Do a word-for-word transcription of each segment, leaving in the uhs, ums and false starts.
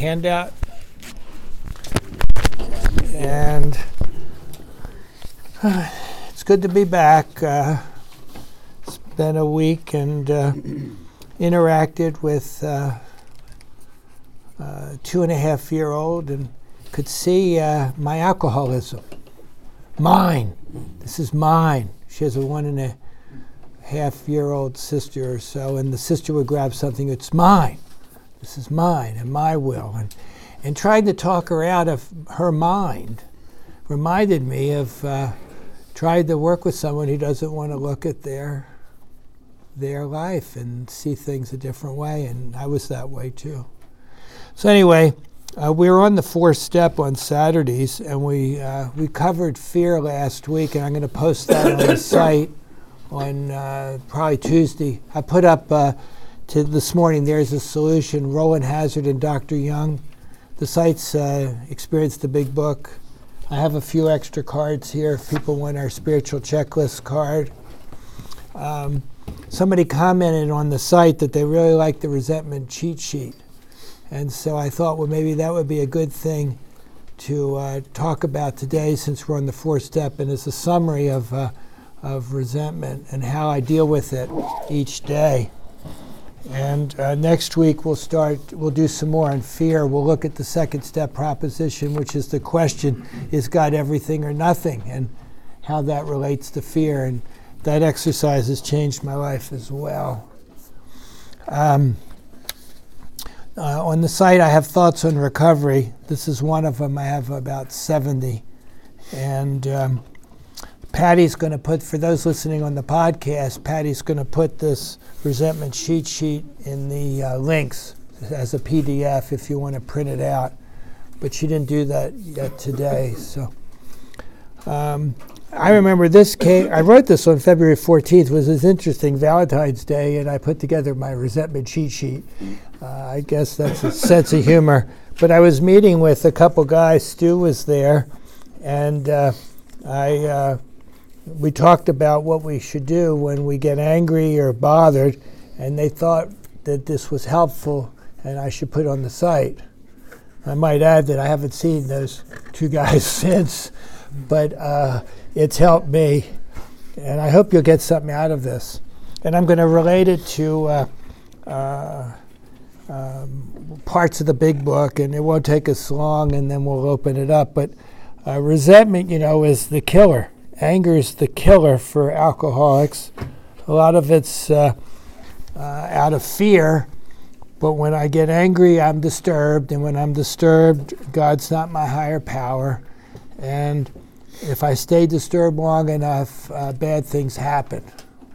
handout. And uh, it's good to be back. Uh, it's been a week and uh, interacted with uh, a two and a half year old and could see uh, my alcoholism. Mine. This is mine. She has a one and a half year old sister or so, and the sister would grab something, it's mine. This is mine and my will. And, and trying to talk her out of her mind reminded me of uh, trying to work with someone who doesn't want to look at their their life and see things a different way, and I was that way too. So anyway, uh, we were on the fourth step on Saturdays, and we uh, we covered fear last week, and I'm going to post that on the site on uh, probably Tuesday. I put up uh, to this morning, there's a solution, Roland Hazard and Doctor Young. The site's uh, Experience the Big Book. I have a few extra cards here if people want our spiritual checklist card. Um, somebody commented on the site that they really like the resentment cheat sheet. And so I thought, well, maybe that would be a good thing to uh, talk about today since we're on the fourth step, and as a summary of, uh, of resentment and how I deal with it each day. And uh, next week we'll start, we'll do some more on fear. We'll look at the second step proposition, which is the question, is God everything or nothing? And how that relates to fear. And that exercise has changed my life as well. Um, uh, on the site I have thoughts on recovery. This is one of them. I have about seventy. And um, Patty's going to put, for those listening on the podcast, Patty's going to put this resentment cheat sheet in the uh, links as a P D F if you want to print it out. But she didn't do that yet today. So um, I remember this case, I wrote this on February fourteenth, it was this interesting Valentine's Day, and I put together my resentment cheat sheet. Uh, I guess that's a sense of humor. But I was meeting with a couple guys, Stu was there, and uh, I... Uh, we talked about what we should do when we get angry or bothered, and they thought that this was helpful and I should put it on the site. I might add that I haven't seen those two guys since, but uh, it's helped me, and I hope you'll get something out of this. And I'm going to relate it to uh, uh, um, parts of the big book, and it won't take us long, and then we'll open it up. But uh, resentment, you know, is the killer. Anger is the killer for alcoholics. A lot of it's uh, uh, out of fear, but when I get angry, I'm disturbed, and when I'm disturbed, God's not my higher power, and if I stay disturbed long enough, uh, bad things happen.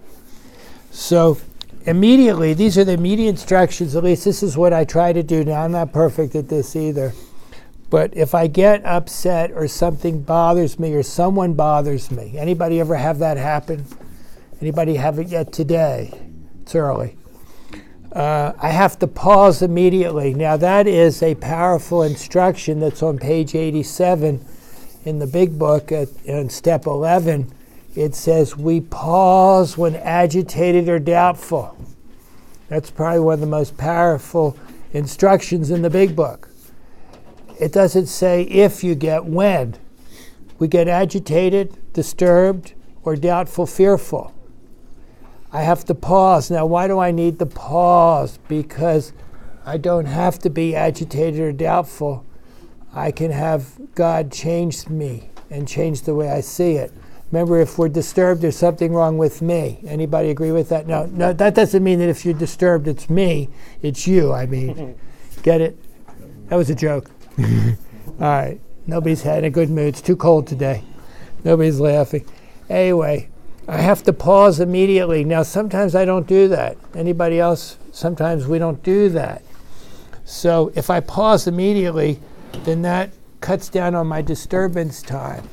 So immediately, these are the immediate instructions, at least this is what I try to do now. I'm not perfect at this either. But if I get upset or something bothers me or someone bothers me, anybody ever have that happen? Anybody have it yet today? It's early. Uh, I have to pause immediately. Now that is a powerful instruction that's on page eighty-seven in the big book at, in step eleven. It says, we pause when agitated or doubtful. That's probably one of the most powerful instructions in the big book. It doesn't say if you get when. We get agitated, disturbed, or doubtful, fearful. I have to pause. Now, why do I need to pause? Because I don't have to be agitated or doubtful. I can have God change me and change the way I see it. Remember, if we're disturbed, there's something wrong with me. Anybody agree with that? No, no, that doesn't mean that if you're disturbed, it's me. It's you, I mean. Get it? That was a joke. All right. Nobody's had a good mood. It's too cold today. Nobody's laughing. Anyway, I have to pause immediately. Now, sometimes I don't do that. Anybody else? Sometimes we don't do that. So if I pause immediately, then that cuts down on my disturbance time.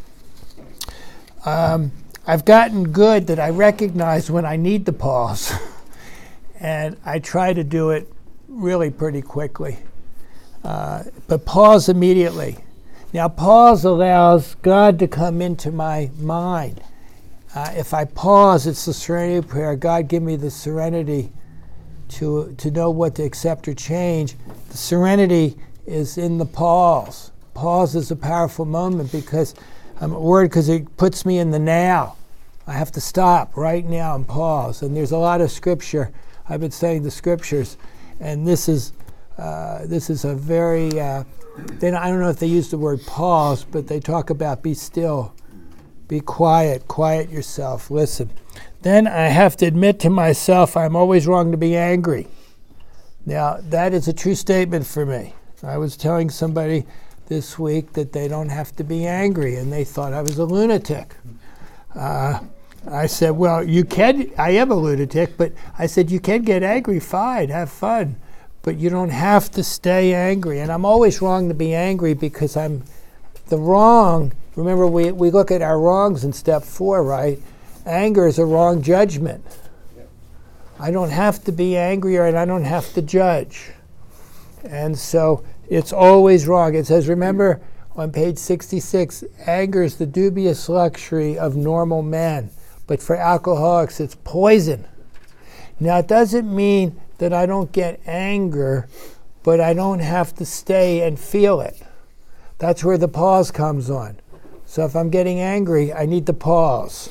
Um, I've gotten good that I recognize when I need to pause. And I try to do it really pretty quickly. Uh, but pause immediately. Now, pause allows God to come into my mind. Uh, if I pause, it's the serenity prayer. God, give me the serenity to, to know what to accept or change. The serenity is in the pause. Pause is a powerful moment because I'm a word because it puts me in the now. I have to stop right now and pause. And there's a lot of scripture. I've been studying the scriptures, and this is uh, this is a very. Uh, then I don't know if they use the word pause, but they talk about be still, be quiet, quiet yourself, listen. Then I have to admit to myself I'm always wrong to be angry. Now that is a true statement for me. I was telling somebody this week that they don't have to be angry, and they thought I was a lunatic. Uh, I said, well, you can, I am a lunatic, but I said, you can get angry, fine, have fun, but you don't have to stay angry. And I'm always wrong to be angry because I'm the wrong. Remember, we, we look at our wrongs in step four, right? Anger is a wrong judgment. Yep. I don't have to be angry, and I don't have to judge. And so it's always wrong. It says, remember, on page sixty-six, anger is the dubious luxury of normal men. But for alcoholics, it's poison. Now, it doesn't mean that I don't get anger, but I don't have to stay and feel it. That's where the pause comes on. So if I'm getting angry, I need to pause.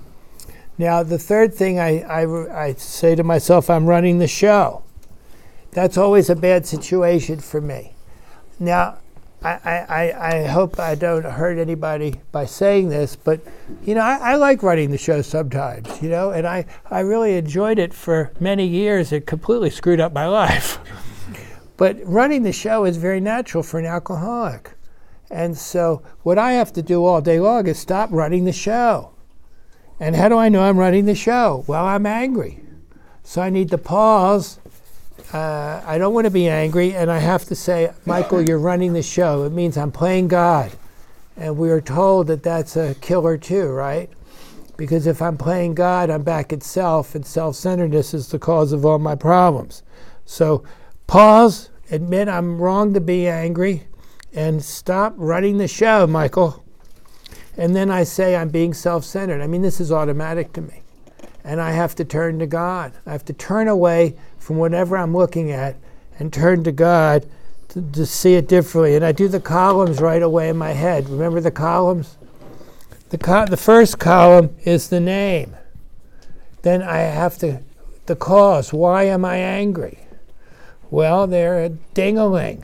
Now, the third thing I, I, I say to myself, I'm running the show. That's always a bad situation for me. Now, I, I, I hope I don't hurt anybody by saying this, but you know, I, I like running the show sometimes, you know, and I, I really enjoyed it for many years. It completely screwed up my life. But running the show is very natural for an alcoholic. And so what I have to do all day long is stop running the show. And how do I know I'm running the show? Well, I'm angry. So I need to pause. Uh, I don't want to be angry, and I have to say, Michael, you're running the show. It means I'm playing God. And we are told that that's a killer too, right? Because if I'm playing God, I'm back at self, and self-centeredness is the cause of all my problems. So pause, admit I'm wrong to be angry, and stop running the show, Michael. And then I say I'm being self-centered. I mean, this is automatic to me. And I have to turn to God. I have to turn away from whatever I'm looking at and turn to God to, to see it differently. And I do the columns right away in my head. Remember the columns? The, co- the first column is the name. Then I have to, the cause. Why am I angry? Well, they're a ding-a-ling.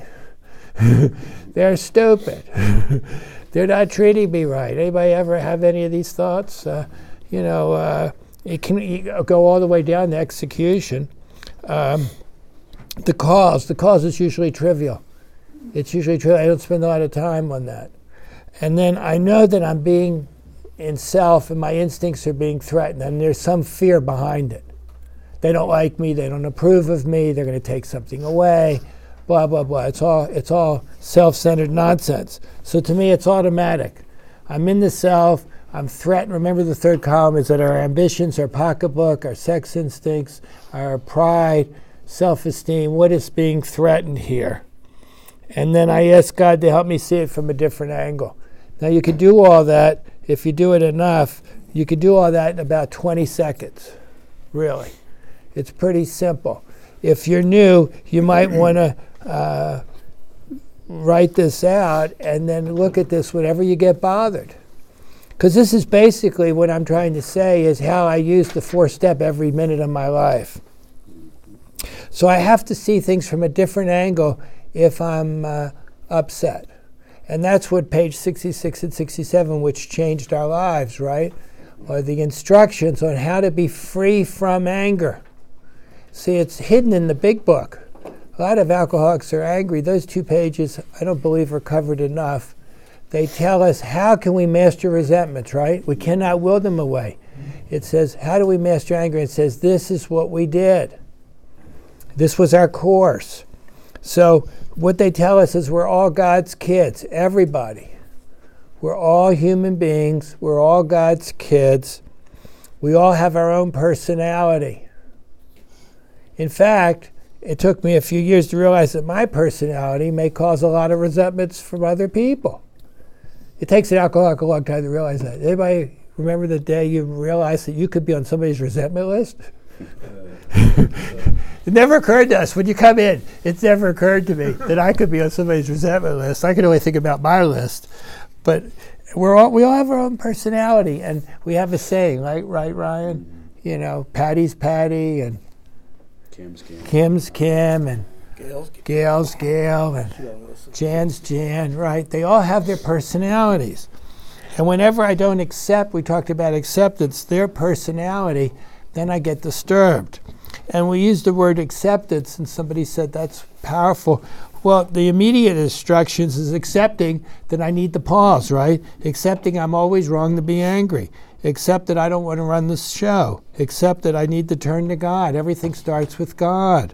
They're stupid. They're not treating me right. Anybody ever have any of these thoughts? Uh, you know, uh, it can go all the way down to execution. Um, the cause, the cause is usually trivial. It's usually trivial. I don't spend a lot of time on that. And then I know that I'm being in self and my instincts are being threatened, and there's some fear behind it. They don't like me, they don't approve of me, they're going to take something away, blah, blah, blah. It's all, it's all self-centered nonsense. So to me, it's automatic. I'm in the self. I'm threatened. Remember, the third column is that our ambitions, our pocketbook, our sex instincts, our pride, self-esteem, what is being threatened here? And then I ask God to help me see it from a different angle. Now, you can do all that. If you do it enough, you can do all that in about twenty seconds, really. It's pretty simple. If you're new, you might want to uh, write this out and then look at this whenever you get bothered. Because this is basically what I'm trying to say is how I use the four-step every minute of my life. So I have to see things from a different angle if I'm uh, upset. And that's what page sixty-six and sixty-seven, which changed our lives, right? Or the instructions on how to be free from anger. See, it's hidden in the big book. A lot of alcoholics are angry. Those two pages, I don't believe, are covered enough. They tell us how can we master resentments, right? We cannot will them away. It says, how do we master anger? It says, this is what we did. This was our course. So what they tell us is we're all God's kids, everybody. We're all human beings. We're all God's kids. We all have our own personality. In fact, it took me a few years to realize that my personality may cause a lot of resentments from other people. It takes an alcoholic a long time to realize that. Anybody remember the day you realized that you could be on somebody's resentment list? It never occurred to us when you come in. It's never occurred to me that I could be on somebody's resentment list. I could only think about my list, but we're all we all have our own personality, and we have a saying, right? Right, Ryan? Mm-hmm. You know, Patty's Patty, and Kim's Kim, Kim's Kim, and Gail's Gail's Gail, and Jan's Jan. Right? They all have their personalities, and whenever I don't accept, we talked about acceptance, their personality, then I get disturbed. And we used the word acceptance, and somebody said that's powerful. Well, the immediate instructions is accepting that I need to pause, right? Accepting I'm always wrong to be angry. Accept that I don't want to run this show. Accept that I need to turn to God. Everything starts with God.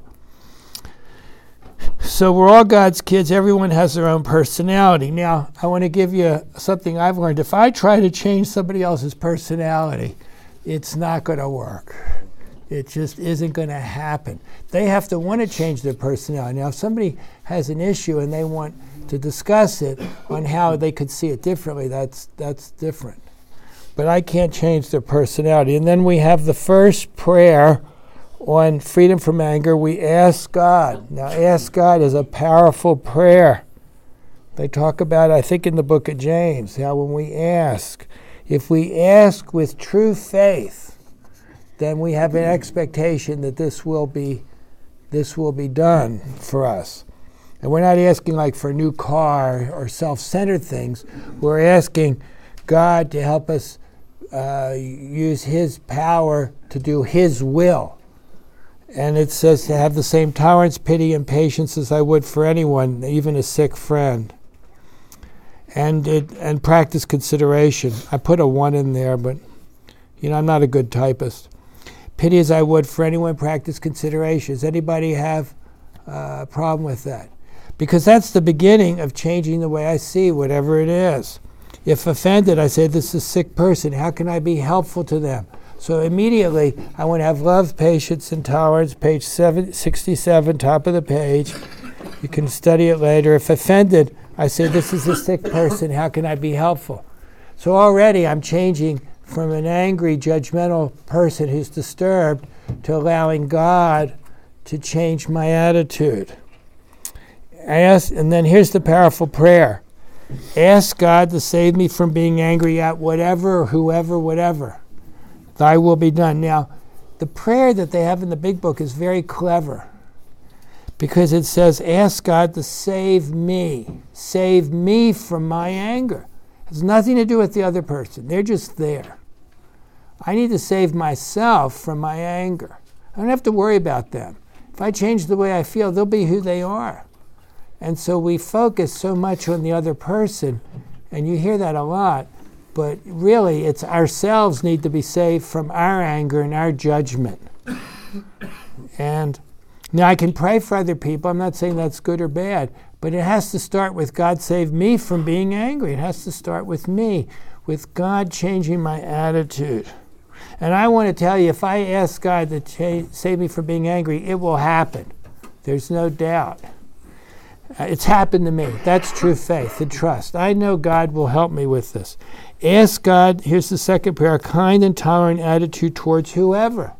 So we're all God's kids. Everyone has their own personality. Now, I want to give you something I've learned. If I try to change somebody else's personality, it's not going to work. It just isn't going to happen. They have to want to change their personality. Now, if somebody has an issue and they want to discuss it on how they could see it differently, that's that's different. But I can't change their personality. And then we have the first prayer on freedom from anger. We ask God. Now, ask God is a powerful prayer. They talk about, I think, in the book of James, how when we ask, if we ask with true faith, then we have an expectation that this will be this will be done for us. And we're not asking like for a new car or self-centered things. We're asking God to help us uh, use His power to do His will. And it says to have the same tolerance, pity, and patience as I would for anyone, even a sick friend. And it, and practice consideration. I put a one in there, but you know I'm not a good typist. Pity as I would for anyone, practice consideration. Does anybody have uh, a problem with that? Because that's the beginning of changing the way I see whatever it is. If offended, I say, this is a sick person. How can I be helpful to them? So immediately, I want to have love, patience, and tolerance, page seven, sixty-seven, top of the page. You can study it later. If offended, I say, this is a sick person. How can I be helpful? So already I'm changing from an angry, judgmental person who's disturbed to allowing God to change my attitude. I ask, and then here's the powerful prayer. Ask God to save me from being angry at whatever, or whoever, whatever. Thy will be done. Now, the prayer that they have in the big book is very clever because it says, ask God to save me. Save me from my anger. It has nothing to do with the other person. They're just there. I need to save myself from my anger. I don't have to worry about them. If I change the way I feel, they'll be who they are. And so we focus so much on the other person, and you hear that a lot, but really it's ourselves need to be saved from our anger and our judgment. And now I can pray for other people. I'm not saying that's good or bad, but it has to start with God save me from being angry. It has to start with me, with God changing my attitude. And I want to tell you, if I ask God to cha- save me from being angry, it will happen. There's no doubt. Uh, it's happened to me. That's true faith and trust. I know God will help me with this. Ask God, here's the second prayer, a kind and tolerant attitude towards whoever.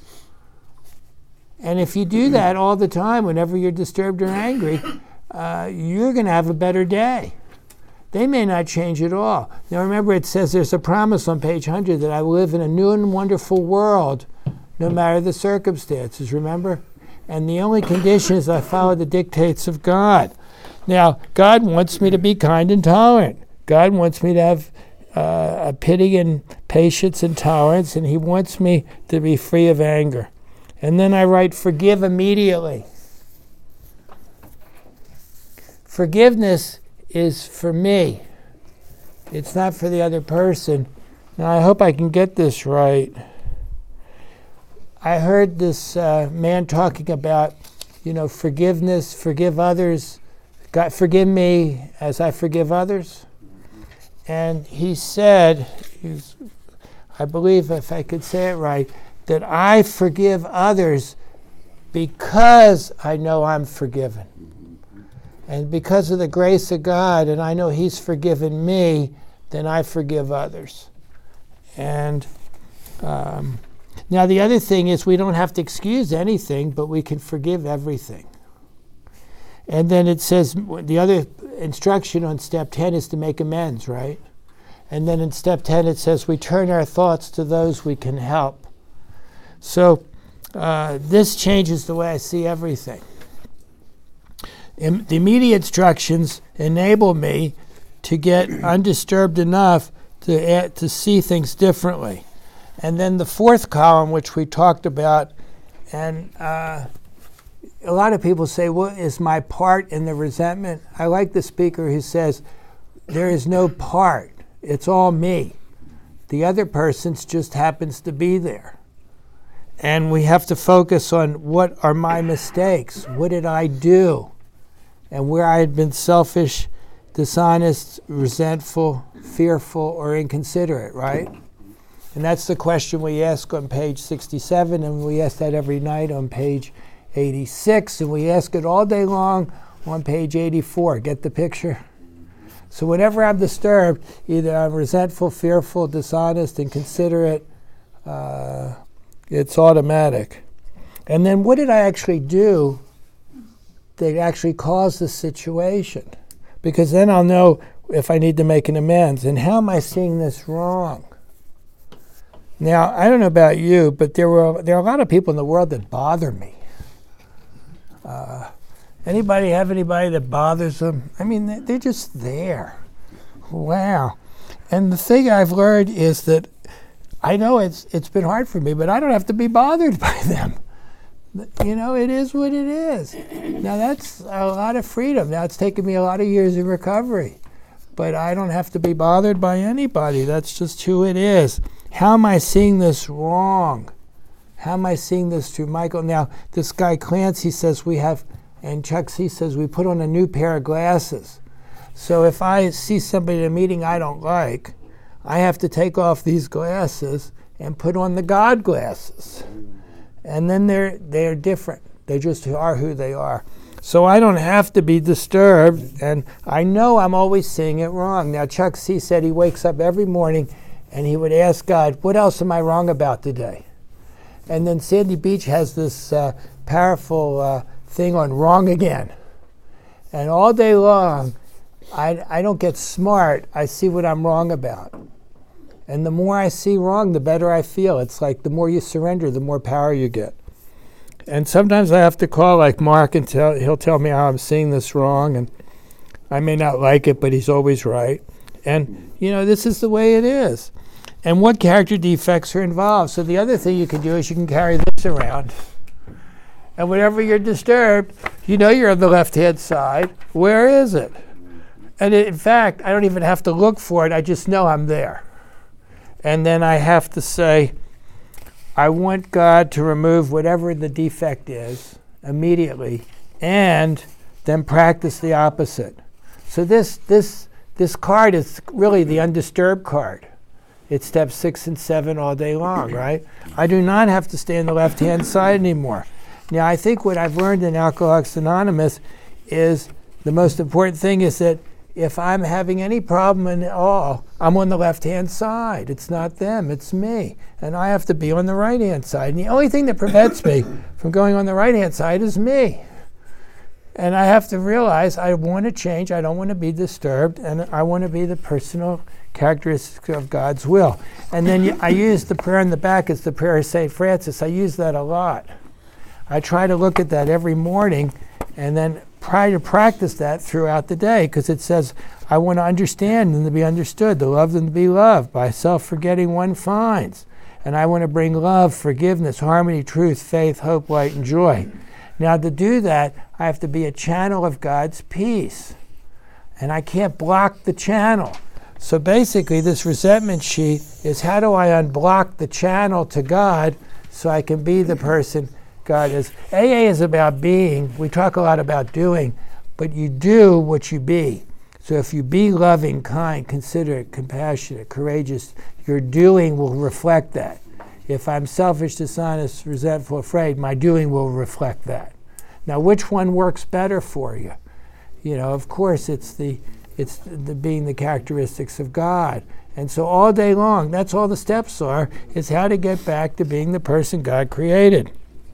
And if you do that all the time, whenever you're disturbed or angry, uh, you're going to have a better day. They may not change at all. Now remember, it says there's a promise on page one hundred that I will live in a new and wonderful world, no matter the circumstances, remember? And the only condition is I follow the dictates of God. Now, God wants me to be kind and tolerant. God wants me to have uh, a pity and patience and tolerance, and He wants me to be free of anger. And then I write, forgive immediately. Forgiveness is for me. It's not for the other person. Now, I hope I can get this right. I heard this uh, man talking about, you know, forgiveness, forgive others. God, forgive me as I forgive others. And he said, he's, I believe if I could say it right, that I forgive others because I know I'm forgiven. And because of the grace of God, and I know He's forgiven me, then I forgive others. And um, Now, the other thing is we don't have to excuse anything, but we can forgive everything. And then it says, the other instruction on step ten is to make amends, right? And then in step ten it says we turn our thoughts to those we can help. So uh, this changes the way I see everything. Im- the immediate instructions enable me to get undisturbed enough to add, to see things differently. And then the fourth column, which we talked about, and uh, a lot of people say, what is my part in the resentment? I like the speaker who says, there is no part. It's all me. The other person just happens to be there. And we have to focus on what are my mistakes? What did I do? And where I had been selfish, dishonest, resentful, fearful, or inconsiderate, right? And that's the question we ask on page sixty-seven, and we ask that every night on page eighty-six, and we ask it all day long on page eighty-four. Get the picture? So whenever I'm disturbed, either I'm resentful, fearful, dishonest, inconsiderate, uh, it's automatic. And then what did I actually do that actually caused the situation? Because then I'll know if I need to make an amends. And how am I seeing this wrong? Now, I don't know about you, but there were there are a lot of people in the world that bother me. Uh, anybody have anybody that bothers them? I mean, they're just there. Wow. And the thing I've learned is that I know it's it's been hard for me, but I don't have to be bothered by them. You know, it is what it is. Now, that's a lot of freedom. Now, it's taken me a lot of years of recovery, but I don't have to be bothered by anybody. That's just who it is. How am I seeing this wrong? How am I seeing this through Michael? Now, this guy Clancy says we have, and Chuck C says we put on a new pair of glasses. So if I see somebody in a meeting I don't like, I have to take off these glasses and put on the God glasses. And then they're they're different. They just are who they are. So I don't have to be disturbed, and I know I'm always seeing it wrong. Now, Chuck C said he wakes up every morning and he would ask God, what else am I wrong about today? And then Sandy Beach has this uh, powerful uh, thing on wrong again. And all day long, I, I don't get smart. I see what I'm wrong about. And the more I see wrong, the better I feel. It's like the more you surrender, the more power you get. And sometimes I have to call like Mark and tell, he'll tell me how I'm seeing this wrong, and I may not like it, but he's always right. And, you know, this is the way it is. And what character defects are involved? So the other thing you can do is you can carry this around. And whenever you're disturbed, you know you're on the left-hand side. Where is it? And it, in fact, I don't even have to look for it. I just know I'm there. And then I have to say, I want God to remove whatever the defect is immediately, and then practice the opposite. So this this this card is really the undisturbed card. It's steps six and seven all day long, right? I do not have to stay on the left-hand side anymore. Now, I think what I've learned in Alcoholics Anonymous is the most important thing is that if I'm having any problem at all, I'm on the left-hand side. It's not them, it's me. And I have to be on the right-hand side. And the only thing that prevents me from going on the right-hand side is me. And I have to realize I want to change. I don't want to be disturbed. And I want to be the personal characteristic of God's will. And then you, I use the prayer in the back as the prayer of Saint Francis. I use that a lot. I try to look at that every morning and then try to practice that throughout the day, because it says, I want to understand and to be understood, to love and to be loved. By self-forgetting one finds. And I want to bring love, forgiveness, harmony, truth, faith, hope, light, and joy. Now, to do that, I have to be a channel of God's peace. And I can't block the channel. So basically, this resentment sheet is how do I unblock the channel to God so I can be the person God is. A A is about being. We talk a lot about doing, but you do what you be. So if you be loving, kind, considerate, compassionate, courageous, your doing will reflect that. If I'm selfish, dishonest, resentful, afraid, my doing will reflect that. Now, which one works better for you? You know, of course, it's the It's the, the being the characteristics of God. And so all day long, that's all the steps are, is how to get back to being the person God created.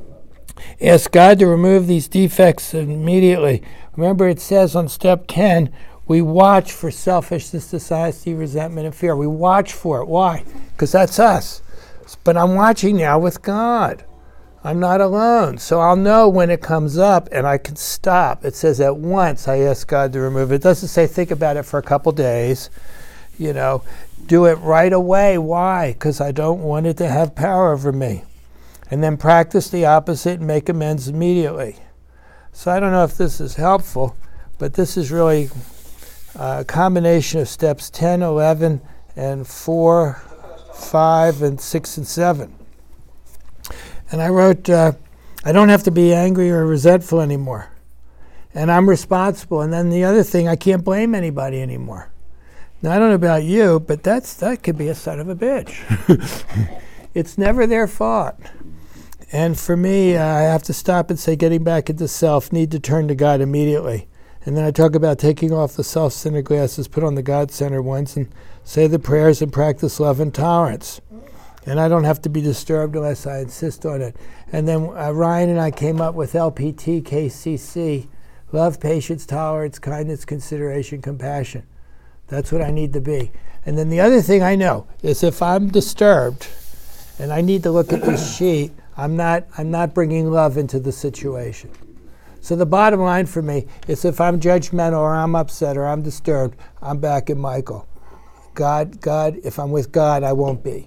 Ask God to remove these defects immediately. Remember, it says on step ten, we watch for selfishness, dishonesty, resentment, and fear. We watch for it. Why? Because that's us. But I'm watching now with God. I'm not alone. So I'll know when it comes up and I can stop. It says at once I ask God to remove it. It doesn't say think about it for a couple days. You know, do it right away. Why? Because I don't want it to have power over me. And then practice the opposite and make amends immediately. So I don't know if this is helpful, but this is really a combination of steps ten, eleven, and four, five, and six, and seven. And I wrote, uh, I don't have to be angry or resentful anymore. And I'm responsible. And then the other thing, I can't blame anybody anymore. Now, I don't know about you, but that's that could be a son of a bitch. It's never their fault. And for me, uh, I have to stop and say, getting back into self, need to turn to God immediately. And then I talk about taking off the self-centered glasses, put on the God-centered ones, and say the prayers and practice love and tolerance. And I don't have to be disturbed unless I insist on it. And then uh, Ryan and I came up with L P T K C C, love, patience, tolerance, kindness, consideration, compassion. That's what I need to be. And then the other thing I know is if I'm disturbed and I need to look at this sheet, I'm not, I'm not bringing love into the situation. So the bottom line for me is if I'm judgmental or I'm upset or I'm disturbed, I'm back in Michael. God, God, if I'm with God, I won't be.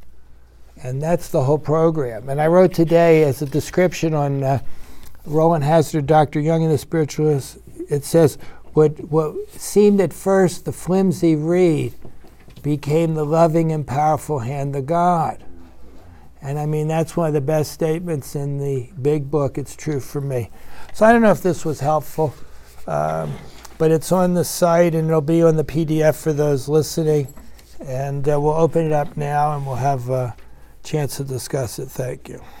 And that's the whole program. And I wrote today as a description on uh, Roland Hazard, Doctor Young and the Spiritualist, it says, what, what seemed at first the flimsy reed became the loving and powerful hand of God. And I mean, that's one of the best statements in the big book. It's true for me. So I don't know if this was helpful, um, but it's on the site and it'll be on the P D F for those listening. And uh, we'll open it up now and we'll have a chance to discuss it. Thank you.